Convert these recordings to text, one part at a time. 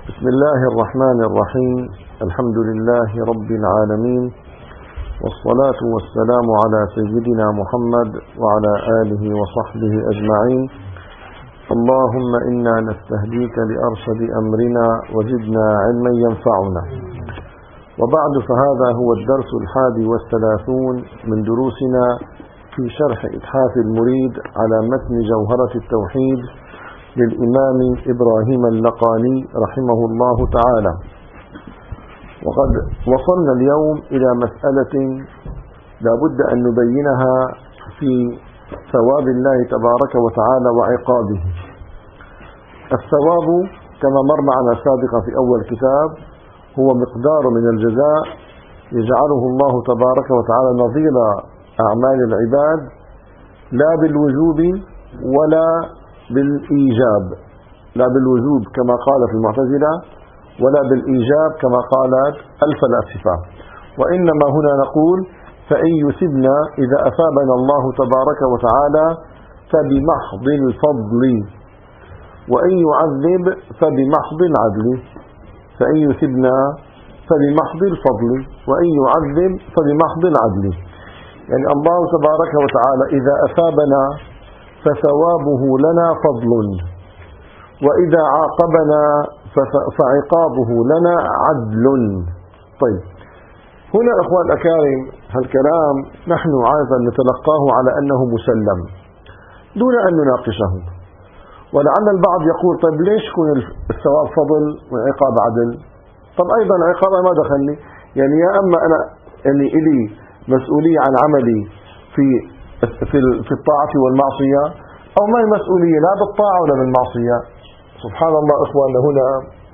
بسم الله الرحمن الرحيم. الحمد لله رب العالمين، والصلاة والسلام على سيدنا محمد وعلى آله وصحبه أجمعين. اللهم إنا نستهديك لأرشد أمرنا وزدنا علما ينفعنا. وبعد، فهذا هو الدرس 31 من دروسنا في شرح إتحاف المريد على متن جوهرة التوحيد للإمام إبراهيم اللقاني رحمه الله تعالى. وقد وصلنا اليوم إلى مسألة لا بد أن نبينها في ثواب الله تبارك وتعالى وعقابه. الثواب كما مر معنا سابقا في أول كتاب هو مقدار من الجزاء يجعله الله تبارك وتعالى نظير أعمال العباد، لا بالوجوب ولا بالإيجاب، لا بالوجوب كما قالت المعتزلة ولا بالإيجاب كما قالت الفلاسفة، وإنما هنا نقول فإن يسبنا إذا أثابنا الله تبارك وتعالى فبمحض الفضل، وإن يعذب فبمحض العدل. فإن يسبنا فبمحض الفضل، وإن يعذب فبمحض العدل. يعني الله تبارك وتعالى إذا أثابنا فثوابه لنا فضل، وإذا عاقبنا فعقابه لنا عدل. طيب، هنا أخوان الأكارم هالكلام نحن عادة نتلقاه على أنه مسلم دون أن نناقشه، ولعل البعض يقول طيب ليش يكون الثواب فضل والعقاب عدل؟ طب أيضا العقاب ما دخلني، يعني يا أما أنا يعني إلي مسؤولية عن عملي في الطاعة والمعصية، أو ما هي مسؤولية لا بالطاعة ولا بالمعصية. سبحان الله إخواننا، هنا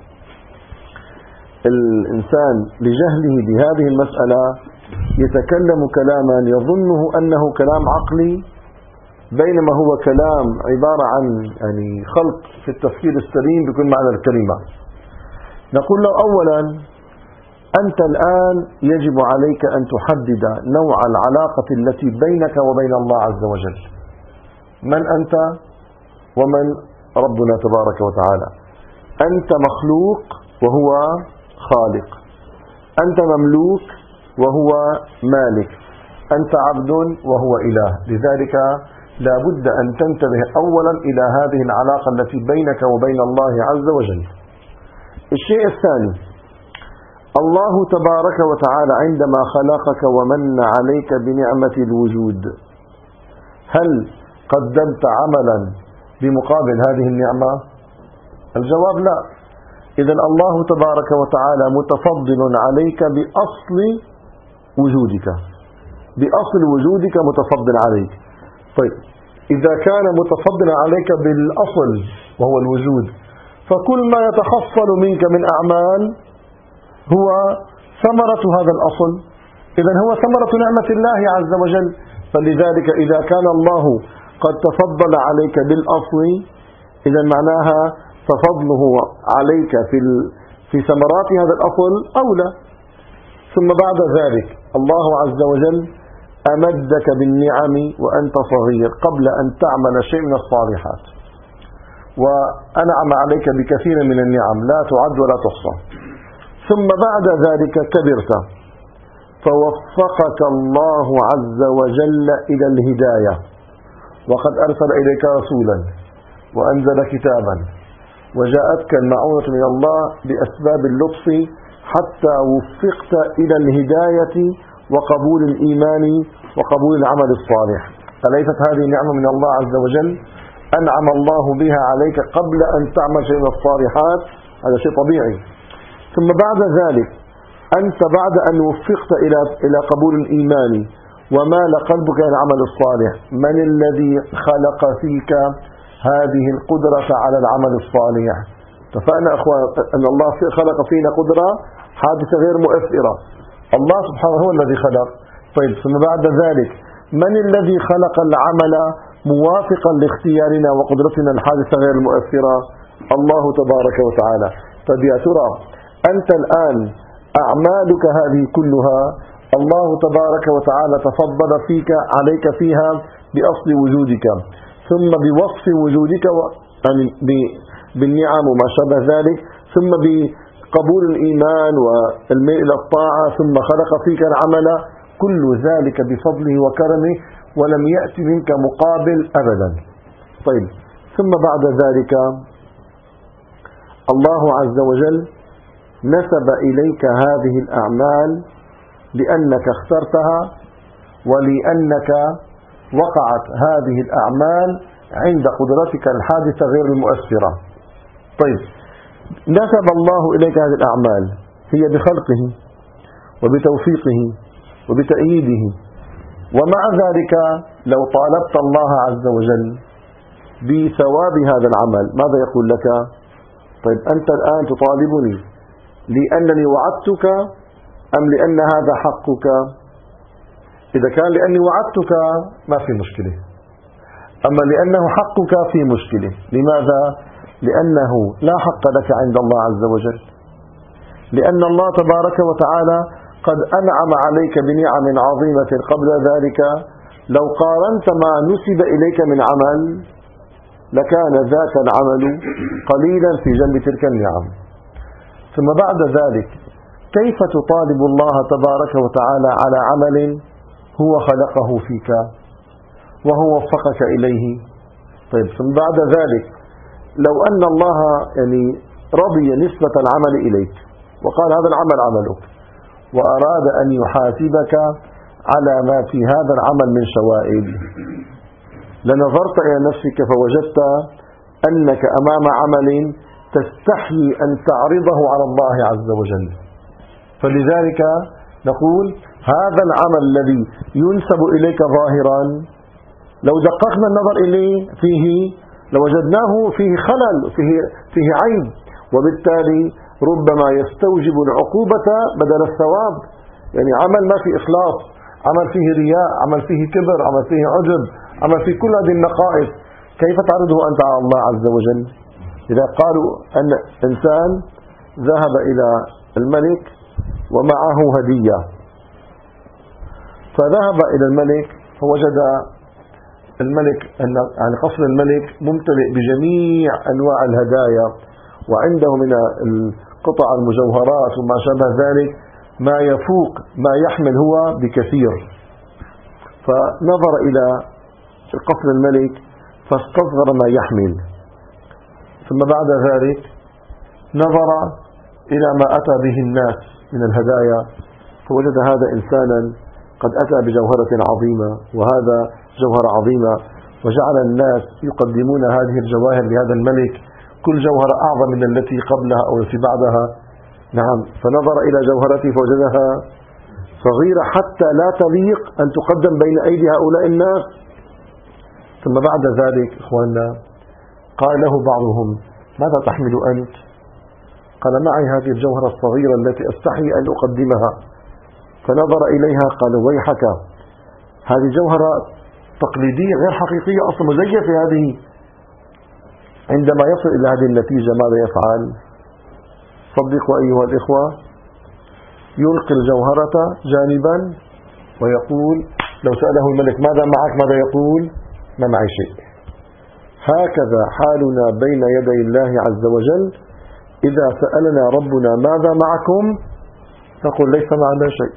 الإنسان لجهله بهذه المسألة يتكلم كلاما يظنه أنه كلام عقلي، بينما هو كلام عبارة عن يعني خلق في التفكير السليم بكل معنى الكلمة. نقول له أولا أنت الآن يجب عليك أن تحدد نوع العلاقة التي بينك وبين الله عز وجل. من أنت ومن ربنا تبارك وتعالى؟ أنت مخلوق وهو خالق، أنت مملوك وهو مالك، أنت عبد وهو إله. لذلك لا بد أن تنتبه أولا إلى هذه العلاقة التي بينك وبين الله عز وجل. الشيء الثاني، الله تبارك وتعالى عندما خلقك ومن عليك بنعمة الوجود، هل قدمت عملا بمقابل هذه النعمة؟ الجواب لا. إذن الله تبارك وتعالى متفضل عليك بأصل وجودك، بأصل وجودك متفضل عليك. طيب، إذا كان متفضلا عليك بالأصل وهو الوجود، فكل ما يتحصل منك من أعمال هو ثمرة هذا الأصل، إذن هو ثمرة نعمة الله عز وجل. فلذلك إذا كان الله قد تفضل عليك بالأصل، إذن معناها ففضله عليك في ثمرات هذا الأصل أولى. ثم بعد ذلك الله عز وجل أمدك بالنعم وأنت صغير قبل أن تعمل شيء من الصالحات، وأنعم عليك بكثير من النعم لا تعد ولا تحصى. ثم بعد ذلك كبرت فوفقك الله عز وجل إلى الهداية، وقد أرسل إليك رسولا وأنزل كتابا، وجاءتك المعونة من الله بأسباب اللطف حتى وفقت إلى الهداية وقبول الإيمان وقبول العمل الصالح. أليست هذه نعمة من الله عز وجل أنعم الله بها عليك قبل أن تعمل شيء من الصالحات؟ هذا شيء طبيعي. ثم بعد ذلك أنت بعد أن وفقت إلى قبول الإيمان ومال قلبك إلى العمل الصالح، من الذي خلق فيك هذه القدرة على العمل الصالح؟ اتفقنا أخوان أن الله خلق فينا قدرة حادثة غير مؤثرة، الله سبحانه هو الذي خلق. طيب، ثم بعد ذلك من الذي خلق العمل موافقا لاختيارنا وقدرتنا الحادثة غير المؤثرة؟ الله تبارك وتعالى. طيب يا ترى أنت الآن أعمالك هذه كلها الله تبارك وتعالى تفضل عليك فيها بأصل وجودك، ثم بوصف وجودك يعني بالنعم وما شابه ذلك، ثم بقبول الإيمان والميل إلى الطاعة ثم خلق فيك العمل، كل ذلك بفضله وكرمه ولم يأتي منك مقابل أبدا. طيب، ثم بعد ذلك الله عز وجل نسب إليك هذه الأعمال لأنك اخترتها ولأنك وقعت هذه الأعمال عند قدرتك الحادثة غير المؤثرة. طيب، نسب الله إليك هذه الأعمال هي بخلقه وبتوفيقه وبتأييده، ومع ذلك لو طالبت الله عز وجل بثواب هذا العمل ماذا يقول لك؟ طيب، أنت الآن تطالبني لأنني وعدتك أم لأن هذا حقك؟ إذا كان لأني وعدتك ما في مشكلة، أما لأنه حقك في مشكلة. لماذا؟ لأنه لا حق لك عند الله عز وجل، لأن الله تبارك وتعالى قد أنعم عليك بنعم عظيمة قبل ذلك. لو قارنت ما نسب إليك من عمل لكان ذاك العمل قليلا في جنب تلك النعم. ثم بعد ذلك كيف تطالب الله تبارك وتعالى على عمل هو خلقه فيك وهو وفقك إليه؟ طيب، ثم بعد ذلك لو أن الله رضي نسبة العمل إليك وقال هذا العمل عملك وأراد أن يحاسبك على ما في هذا العمل من شوائب، لنظرت إلى نفسك فوجدت أنك أمام عمل تستحي أن تعرضه على الله عز وجل. فلذلك نقول هذا العمل الذي ينسب إليك ظاهرا لو دققنا النظر إليه فيه لوجدناه فيه خلل، فيه عيب، وبالتالي ربما يستوجب العقوبة بدل الثواب. عمل ما فيه إخلاص، عمل فيه رياء، عمل فيه كبر، عمل فيه عجب، عمل فيه كل هذه النقائص، كيف تعرضه أنت على الله عز وجل؟ إذا قالوا أن إنسان ذهب إلى الملك ومعه هدية، فذهب إلى الملك فوجد الملك أن قصر الملك ممتلئ بجميع أنواع الهدايا، وعنده من القطع المجوهرات وما شابه ذلك ما يفوق ما يحمل هو بكثير. فنظر إلى قصر الملك فاستصغر ما يحمل، ثم بعد ذلك نظر إلى ما أتى به الناس من الهدايا فوجد هذا إنسانا قد أتى بجوهرة عظيمة وهذا جوهرة عظيمة، وجعل الناس يقدمون هذه الجواهر لهذا الملك، كل جوهرة أعظم من التي قبلها أو التي بعدها. نعم، فنظر إلى جوهرته فوجدها صغيرة حتى لا تليق أن تقدم بين أيدي هؤلاء الناس. ثم بعد ذلك إخواننا قال له بعضهم ماذا تحمل أنت؟ قال معي هذه الجوهرة الصغيرة التي أستحي أن أقدمها. فنظر إليها قال ويحك، هذه جوهرة تقليدية غير حقيقية أصلا، مزيفة هذه. عندما يصل إلى هذه النتيجة ماذا يفعل؟ صدقوا أيها الإخوة، يلقي الجوهرة جانبا ويقول لو سأله الملك ماذا معك ماذا يقول؟ ما معي شيء. هكذا حالنا بين يدي الله عز وجل. إذا سألنا ربنا ماذا معكم نقول ليس معنا شيء،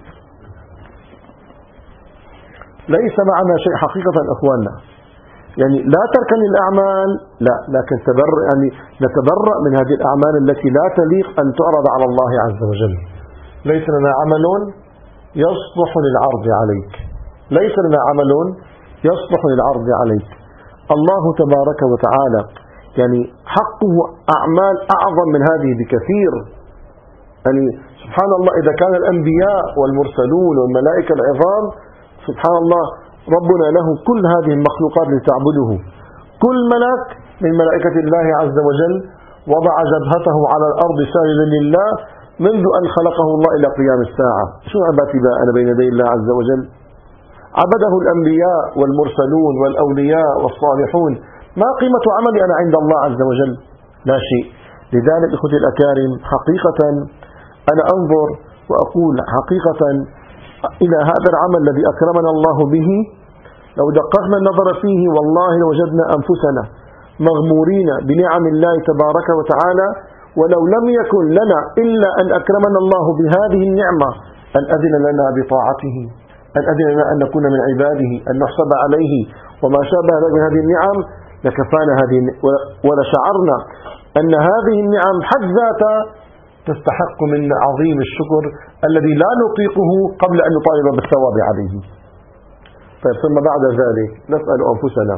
ليس معنا شيء حقيقة أخواننا. لا تركا للأعمال، لا، لكن نتبرأ من هذه الأعمال التي لا تليق أن تعرض على الله عز وجل. ليس لنا عمل يصلح للعرض عليك، ليس لنا عمل يصلح للعرض عليك. الله تبارك وتعالى حقه أعمال أعظم من هذه بكثير. سبحان الله، إذا كان الأنبياء والمرسلون والملائكة العظام سبحان الله ربنا له كل هذه المخلوقات لتعبده، كل ملك من ملائكة الله عز وجل وضع جبهته على الأرض ساجدا لله منذ أن خلقه الله إلى قيام الساعة. شو عبادتي بقى أنا بين يدي الله عز وجل؟ عبده الأنبياء والمرسلون والأولياء والصالحون. ما قيمة عملي أنا عند الله عز وجل؟ لا شيء. لذلك إخوتي الأكارم، حقيقة أنا أنظر وأقول حقيقة إلى هذا العمل الذي أكرمنا الله به، لو دققنا النظر فيه والله لوجدنا أنفسنا مغمورين بنعم الله تبارك وتعالى، ولو لم يكن لنا إلا أن أكرمنا الله بهذه النعمة، أن أذن لنا بطاعته، أن أذن لنا أن نكون من عباده، أن نحسب عليه وما شابه من هذه النعم، لكفانا هذه ولشعرنا أن هذه النعم حد ذاتها تستحق منا عظيم الشكر الذي لا نطيقه قبل أن نطالب بالثواب عليه. طيب، ثم بعد ذلك نسأل أنفسنا،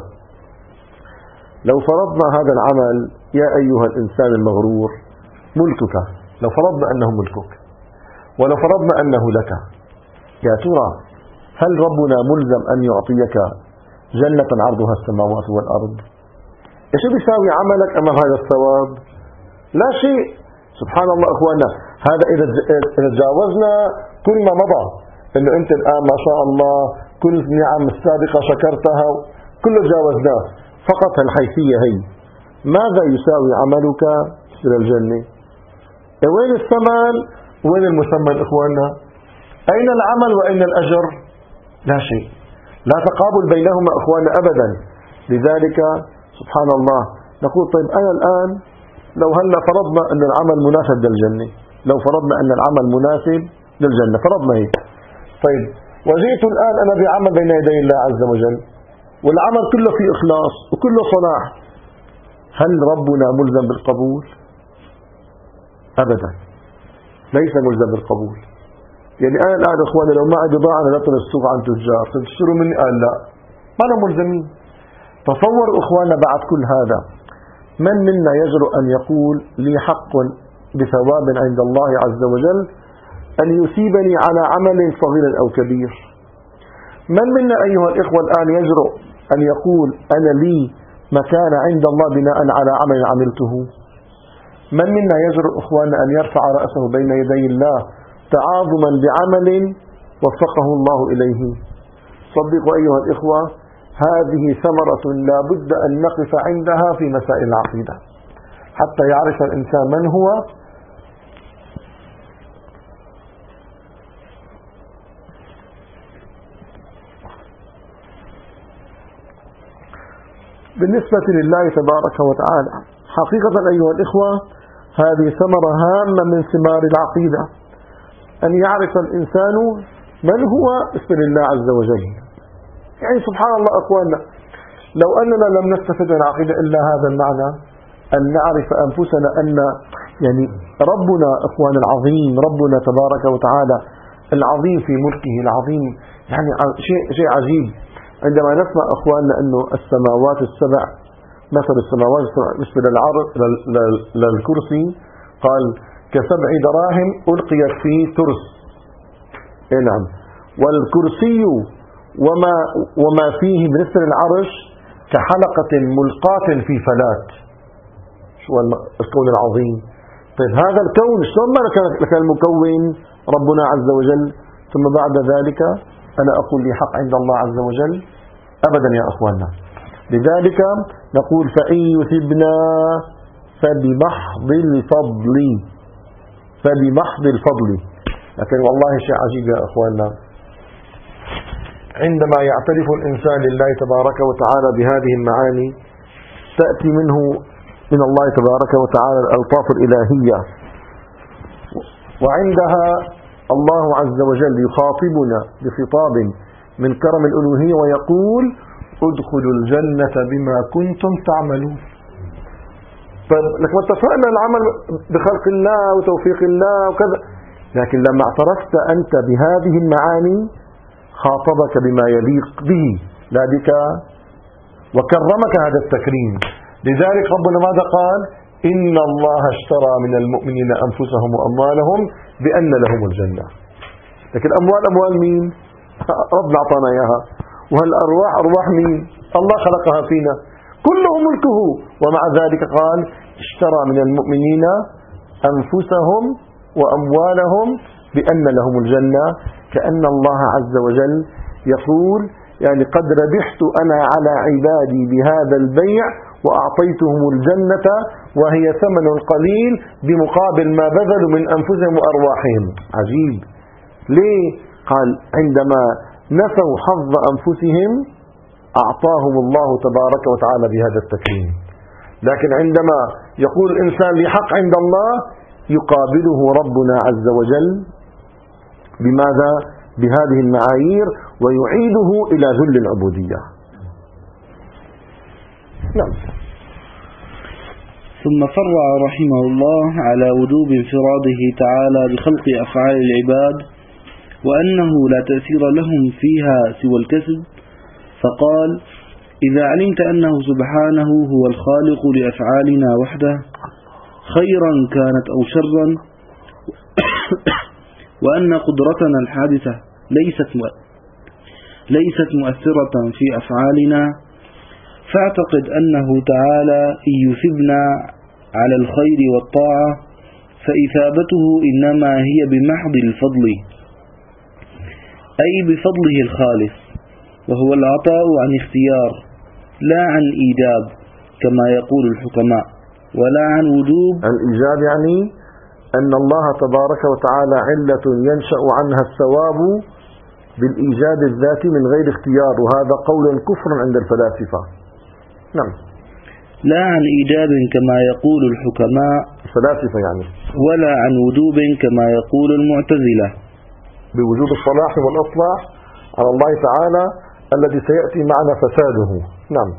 لو فرضنا هذا العمل يا أيها الإنسان المغرور ملكك، لو فرضنا أنه ملكك ولو فرضنا أنه لك، يا ترى هل ربنا ملزم أن يعطيك جنة عرضها السماوات والأرض؟ إيش بيساوي عملك أمام هذا الثواب؟ لا شيء. سبحان الله أخوانا، هذا إذا تجاوزنا كل ما مضى، إنه أنت الآن ما شاء الله كل النعم السابقة شكرتها كله تجاوزناه، فقط الحيثية هي ماذا يساوي عملك إلى الجنة؟ وين الثمن وين المثمن إخواننا؟ أين العمل وأين الأجر؟ لا شيء، لا تقابل بينهما إخواننا أبدا. لذلك سبحان الله نقول طيب أنا الآن لو هلا فرضنا أن العمل مناسب للجنة، لو فرضنا أن العمل مناسب للجنة، فرضنا هيك، طيب وجئت الآن أنا بعمل بين يدي الله عز وجل والعمل كله فيه إخلاص وكله صلاح، هل ربنا ملزم بالقبول؟ أبدا، ليس ملزم بالقبول. يعني أنا الآن إخواني لو معي بضاعة نزلت السوق عن تجار تشتروا مني، قال لا، ما أنا ملزمين. تصور إخواننا بعد كل هذا من منا يجرؤ أن يقول لي حق بثواب عند الله عز وجل أن يثيبني على عمل صغير أو كبير؟ من منا أيها الإخوة الآن يجرؤ أن يقول أنا لي مكان عند الله بناء على عمل عملته؟ من منا يجرؤ إخواننا أن يرفع رأسه بين يدي الله تعاظما بعمل وفقه الله إليه؟ صدقوا أيها الإخوة، هذه ثمرة لا بد أن نقف عندها في مسائل العقيدة حتى يعرف الإنسان من هو بالنسبة لله تبارك وتعالى. حقيقة أيها الإخوة هذه ثمرة هامة من ثمار العقيدة، أن يعرف الإنسان من هو باسم الله عز وجل. يعني سبحان الله أخواننا، لو أننا لم نستفد من العقيدة إلا هذا المعنى، أن نعرف أنفسنا أن يعني ربنا إخوان العظيم، ربنا تبارك وتعالى العظيم في ملكه العظيم، يعني شيء عجيب عندما نسمع أخواننا أنه السماوات السبع، مثل السماوات السبع بالنسبة للكرسي قال كسبع دراهم ألقيت فيه ترس. نعم، والكرسي وما فيه بالنسبة للعرش كحلقة ملقاة في فلاة. شو الكون العظيم. طيب هذا الكون شلون ما كان المكون ربنا عز وجل؟ ثم بعد ذلك أنا أقول لي حق عند الله عز وجل؟ أبدا يا أخواننا. لذلك نقول فإن يثبنا فبمحض الفضل، فبمحض الفضل. لكن والله شيء عجيب يا أخواننا، عندما يعترف الإنسان لله تبارك وتعالى بهذه المعاني تأتي من الله تبارك وتعالى الألطاف الإلهية، وعندها الله عز وجل يخاطبنا بخطاب من كرم الألوهية ويقول ادخلوا الجنة بما كنتم تعملون. طيب لما اتفقنا العمل بخلق الله وتوفيق الله وكذا، لكن لما اعترفت أنت بهذه المعاني خاطبك بما يليق به لا بك، وكرمك هذا التكريم. لذلك ربنا ماذا قال؟ إن الله اشترى من المؤمنين أنفسهم وأموالهم بأن لهم الجنة. لكن أموال مين؟ ربنا أعطانا إياها. وهالأرواح أرواح مين؟ الله خلقها فينا، كله ملكه، ومع ذلك قال اشترى من المؤمنين أنفسهم وأموالهم بأن لهم الجنة. كأن الله عز وجل يقول يعني قد ربحت أنا على عبادي بهذا البيع وأعطيتهم الجنة وهي ثمن قليل بمقابل ما بذلوا من أنفسهم وأرواحهم. عجيب. ليه؟ قال عندما نفوا حظ أنفسهم أعطاهم الله تبارك وتعالى بهذا التكريم. لكن عندما يقول الإنسان لي حق عند الله يقابله ربنا عز وجل بماذا؟ بهذه المعايير، ويعيده إلى ذل العبودية. نعم. ثم فرع رحمه الله على وجوب انفراده تعالى بخلق أفعال العباد، وأنه لا تأثير لهم فيها سوى الكسب، فقال: إذا علمت أنه سبحانه هو الخالق لأفعالنا وحده خيرا كانت أو شرا، وأن قدرتنا الحادثة ليست مؤثرة في أفعالنا، فاعتقد أنه تعالى إن يثبنا على الخير والطاعة فإثابته إنما هي بمحض الفضل، أي بفضله الخالص، وهو العطاء عن اختيار لا عن إيجاب كما يقول الحكماء، ولا عن وجوب. الإيجاب يعني أن الله تبارك وتعالى علة ينشأ عنها الثواب بالإيجاد الذاتي من غير اختيار، وهذا قول كفر عند الفلاسفة. نعم. لا عن إيجاب كما يقول الحكماء الفلاسفة يعني، ولا عن وجوب كما يقول المعتزلة، بوجوب الصلاح والإصلاح على الله تعالى الذي سيأتي معنا فساده. نعم.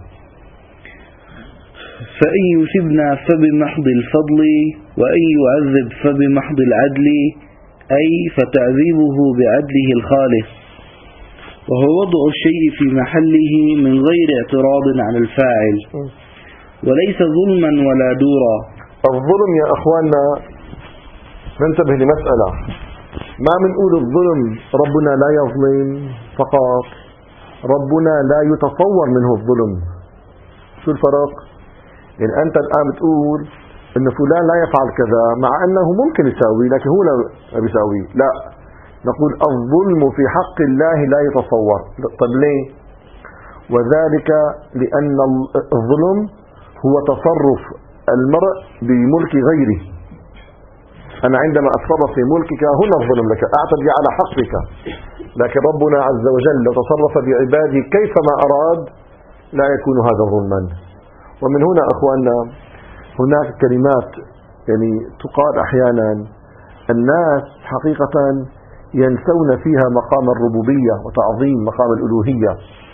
فإن يثبنا فبمحض الفضل، وإن يعذب فبمحض العدل، أي فتعذيبه بعدله الخالص، وهو وضع الشيء في محله من غير اعتراض على الفاعل، وليس ظلما ولا دورا. الظلم يا أخواننا ننتبه لمسألة، ما بنقول الظلم ربنا لا يظلم فقط، ربنا لا يتصور منه الظلم. شو الفرق؟ يعني أنت الآن بتقول إن فلان لا يفعل كذا مع أنه ممكن يساوي لكن هو لا بيساوي. لا، نقول الظلم في حق الله لا يتصور. طيب ليه؟ وذلك لأن الظلم هو تصرف المرء بملك غيره. أنا عندما أتصرف في ملكك هنا الظلم لك، أعتدي على حقك، لكن ربنا عز وجل لو تصرف بعباده كيفما أراد لا يكون هذا ظلما. ومن هنا أخواننا هناك كلمات يعني تقال أحيانا الناس حقيقة ينسون فيها مقام الربوبية وتعظيم مقام الألوهية.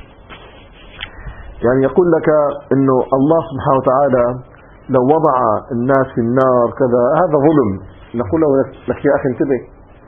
يعني يقول لك إنه الله سبحانه وتعالى لو وضع الناس في النار كذا هذا ظلم، نقول له لك يا أخي انتبه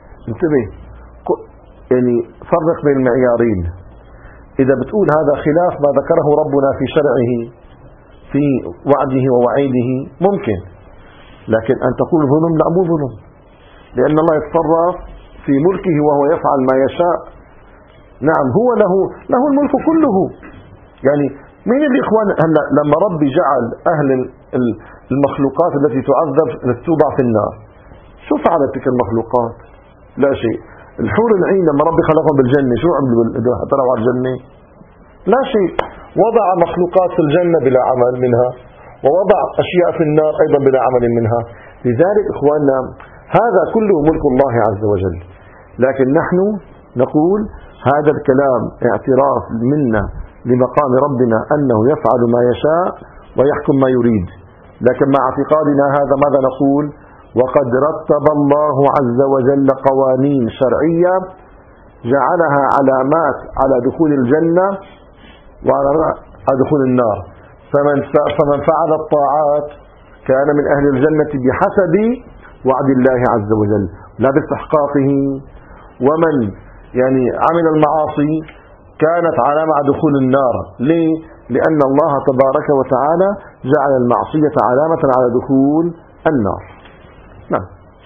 يعني فرق بين المعيارين. إذا بتقول هذا خلاف ما ذكره ربنا في شرعه في وعده ووعيده ممكن، لكن أن تقول ظلم لا، مو ظلم، لأن الله يتصرف في ملكه وهو يفعل ما يشاء. نعم، هو له الملك كله. يعني مين الإخوان هلا لما ربي جعل أهل المخلوقات التي تعذب توضع في النار، شو فعلت تلك المخلوقات؟ لا شيء. الحور العين لما ربي خلقهم بالجنة شو عملوا؟ طلعوا على الجنة؟ لا شيء. وضع مخلوقات في الجنة بلا عمل منها، ووضع أشياء في النار أيضا بلا عمل منها. لذلك إخواننا هذا كله ملك الله عز وجل، لكن نحن نقول هذا الكلام اعتراف منا لمقام ربنا أنه يفعل ما يشاء ويحكم ما يريد. لكن مع اعتقادنا هذا ماذا نقول؟ وقد رتب الله عز وجل قوانين شرعية جعلها علامات على دخول الجنة وعلى دخول النار. فمن فعل الطاعات كان من أهل الجنة بحسب وعد الله عز وجل لا باستحقاقه، ومن يعني عمل المعاصي كانت علامة على دخول النار. ليه؟ لأن الله تبارك وتعالى جعل المعصية علامة على دخول النار. نعم.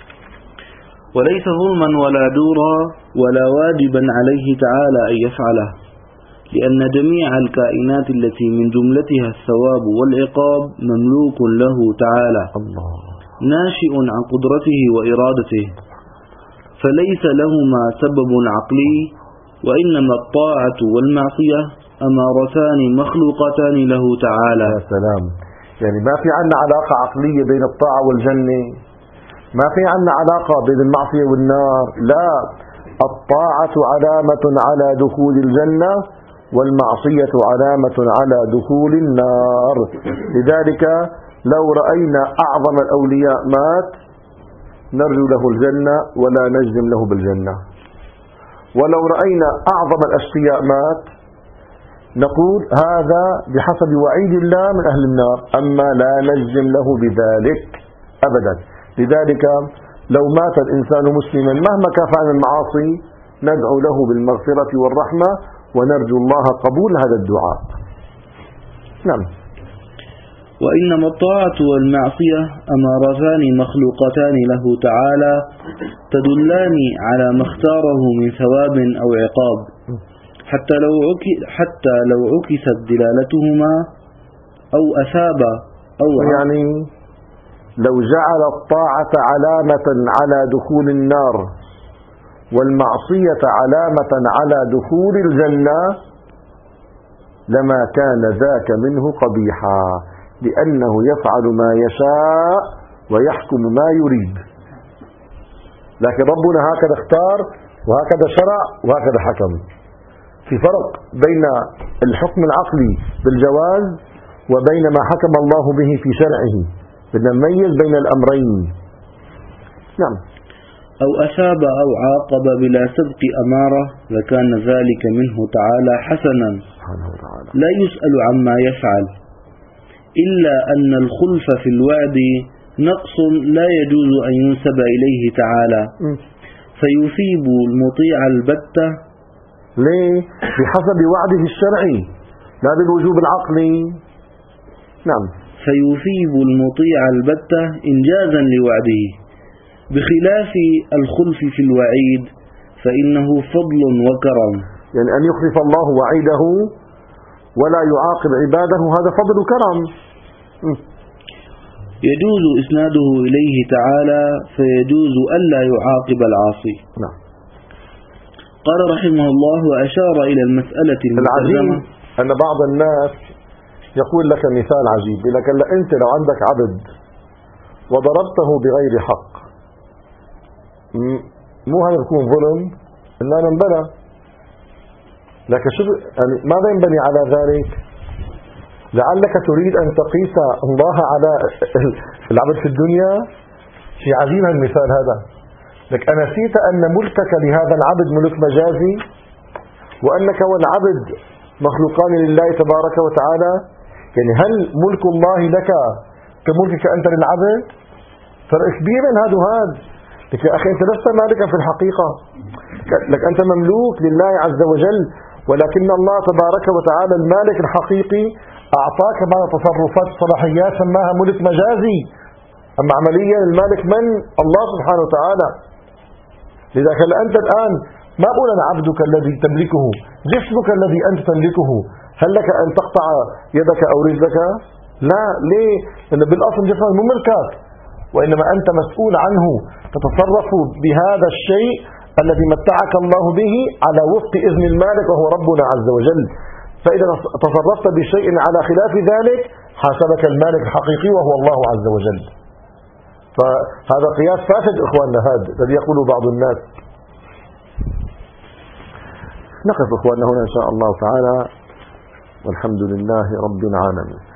وليس ظلما ولا دورا ولا واجبا عليه تعالى أن يفعله، لأن جميع الكائنات التي من جملتها الثواب والعقاب مملوك له تعالى، الله ناشئ عن قدرته وإرادته، فليس لهما سبب عقلي، وإنما الطاعة والمعصية أمارتان مخلوقتان له تعالى. يا سلام، يعني ما في عنا علاقة عقلية بين الطاعة والجنة، ما في عنا علاقة بين المعصية والنار، لا، الطاعة علامة على دخول الجنة والمعصية علامة على دخول النار. لذلك لو رأينا أعظم الأولياء مات نرجو له الجنة ولا نجزم له بالجنة، ولو رأينا أعظم الأشقياء مات نقول هذا بحسب وعيد الله من أهل النار، أما لا نجزم له بذلك أبدا. لذلك لو مات الإنسان مسلما مهما كان عن المعاصي ندعو له بالمغفرة والرحمة ونرجو الله قبول هذا الدعاء. نعم. وإنما الطاعة والمعصية أمارتان مخلوقتان له تعالى تدلان على ما اختاره من ثواب أو عقاب، حتى لو عكست دلالتهما أو أثاب أو يعني لو جعل الطاعة علامة على دخول النار والمعصية علامة على دخول الجنة لما كان ذاك منه قبيحا، لأنه يفعل ما يشاء ويحكم ما يريد. لكن ربنا هكذا اختار وهكذا شرع وهكذا حكم. في فرق بين الحكم العقلي بالجواز وبين ما حكم الله به في شرعه، بدنا نميز بين الأمرين. نعم. أو أثاب أو عاقب بلا سبق أمارة لكان ذلك منه تعالى حسنا لا يسأل عما يفعل، إلا أن الخلف في الوعد نقص لا يجوز أن ينسب إليه تعالى، فيثيب المطيع البتة. ليه؟ بحسب وعده الشرعي لا بالوجوب العقلي. نعم. فيثيب المطيع البتة إنجازا لوعده، بخلاف الخلف في الوعيد فإنه فضل وكرم. يعني أن يخلف الله وعيده ولا يعاقب عباده هذا فضل وكرم. يجوز إسناده إليه تعالى فيجوز ألا يعاقب العاصي. نعم. قال رحمه الله وأشار إلى المسألة العجيب أن بعض الناس يقول لك مثال عجيب، لك أنت لو عندك عبد وضربته بغير حق مو هذا يكون ظلم؟ إنما انبنى. لكن شو يعني ماذا ينبني على ذلك؟ لعلك تريد أن تقيس الله على العبد في الدنيا. شيء عجيب المثال هذا. لك أنسيت أن ملكك لهذا العبد ملك مجازي، وأنك والعبد مخلوقان لله تبارك وتعالى؟ يعني هل ملك الله لك كملكك أنت للعبد؟ فرق كبير بين هذا وهذا. لك يا أخي أنت لست مالكا في الحقيقة، لك أنت مملوك لله عز وجل، ولكن الله تبارك وتعالى المالك الحقيقي أعطاك بعض تصرفات صلاحيات سماها ملك مجازي، أما عمليا المالك من؟ الله سبحانه وتعالى. لذلك أنت الآن ما بقول أنا عبدك الذي تملكه، جسمك الذي أنت تملكه، هل لك أن تقطع يدك أو رجلك؟ لا. ليه؟ لأن بالأصل جسمك مو ملكك، وإنما أنت مسؤول عنه، تتصرف بهذا الشيء الذي متعك الله به على وفق إذن المالك وهو ربنا عز وجل. فإذا تصرفت بشيء على خلاف ذلك حاسبك المالك الحقيقي وهو الله عز وجل. فهذا قياس فاسد إخواننا، هذا الذي يقوله بعض الناس. نقف إخواننا هنا إن شاء الله تعالى، والحمد لله رب العالمين.